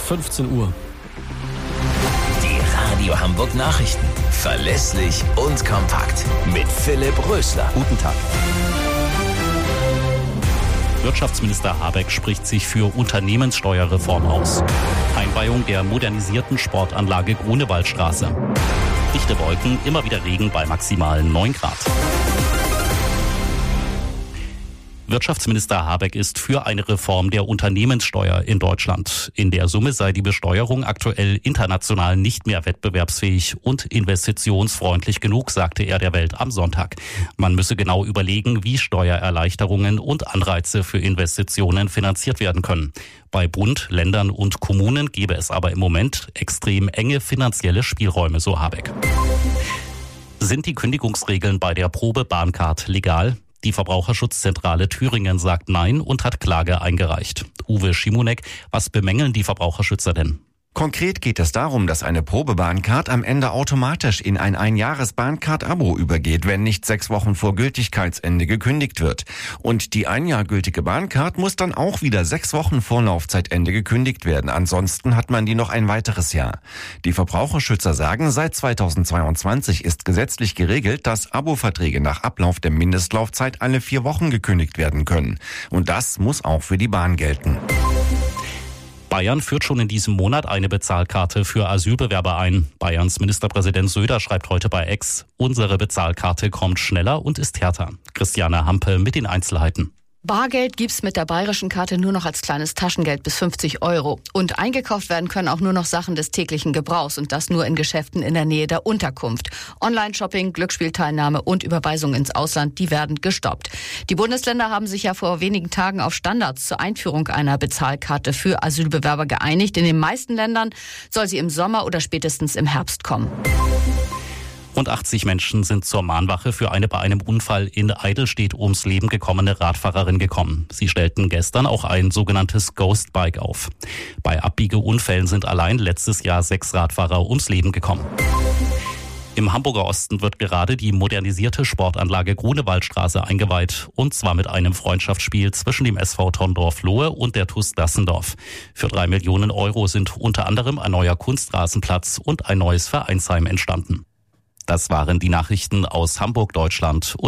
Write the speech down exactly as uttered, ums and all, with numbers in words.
fünfzehn Uhr. Die Radio Hamburg Nachrichten. Verlässlich und kompakt. Mit Philipp Rösler. Guten Tag. Wirtschaftsminister Habeck spricht sich für Unternehmenssteuerreform aus. Einweihung der modernisierten Sportanlage Grunewaldstraße. Dichte Wolken, immer wieder Regen bei maximalen neun Grad. Wirtschaftsminister Habeck ist für eine Reform der Unternehmenssteuer in Deutschland. In der Summe sei die Besteuerung aktuell international nicht mehr wettbewerbsfähig und investitionsfreundlich genug, sagte er der Welt am Sonntag. Man müsse genau überlegen, wie Steuererleichterungen und Anreize für Investitionen finanziert werden können. Bei Bund, Ländern und Kommunen gebe es aber im Moment extrem enge finanzielle Spielräume, so Habeck. Sind die Kündigungsregeln bei der Probe-Bahncard legal? Die Verbraucherschutzzentrale Thüringen sagt Nein und hat Klage eingereicht. Uwe Schimonek, was bemängeln die Verbraucherschützer denn? Konkret geht es darum, dass eine Probebahncard am Ende automatisch in ein Einjahres-Bahncard-Abo übergeht, wenn nicht sechs Wochen vor Gültigkeitsende gekündigt wird. Und die ein Jahr gültige Bahncard muss dann auch wieder sechs Wochen vor Laufzeitende gekündigt werden. Ansonsten hat man die noch ein weiteres Jahr. Die Verbraucherschützer sagen, seit zweitausendzweiundzwanzig ist gesetzlich geregelt, dass Abo-Verträge nach Ablauf der Mindestlaufzeit alle vier Wochen gekündigt werden können. Und das muss auch für die Bahn gelten. Bayern führt schon in diesem Monat eine Bezahlkarte für Asylbewerber ein. Bayerns Ministerpräsident Söder schreibt heute bei X: Unsere Bezahlkarte kommt schneller und ist härter. Christiane Hampe mit den Einzelheiten. Bargeld gibt's mit der bayerischen Karte nur noch als kleines Taschengeld bis fünfzig Euro. Und eingekauft werden können auch nur noch Sachen des täglichen Gebrauchs und das nur in Geschäften in der Nähe der Unterkunft. Online-Shopping, Glücksspielteilnahme und Überweisungen ins Ausland, die werden gestoppt. Die Bundesländer haben sich ja vor wenigen Tagen auf Standards zur Einführung einer Bezahlkarte für Asylbewerber geeinigt. In den meisten Ländern soll sie im Sommer oder spätestens im Herbst kommen. Rund achtzig Menschen sind zur Mahnwache für eine bei einem Unfall in Eidelstedt ums Leben gekommene Radfahrerin gekommen. Sie stellten gestern auch ein sogenanntes Ghostbike auf. Bei Abbiegeunfällen sind allein letztes Jahr sechs Radfahrer ums Leben gekommen. Im Hamburger Osten wird gerade die modernisierte Sportanlage Grunewaldstraße eingeweiht. Und zwar mit einem Freundschaftsspiel zwischen dem S V Tondorf-Lohe und der T U S Dassendorf. Für drei Millionen Euro sind unter anderem ein neuer Kunstrasenplatz und ein neues Vereinsheim entstanden. Das waren die Nachrichten aus Hamburg, Deutschland.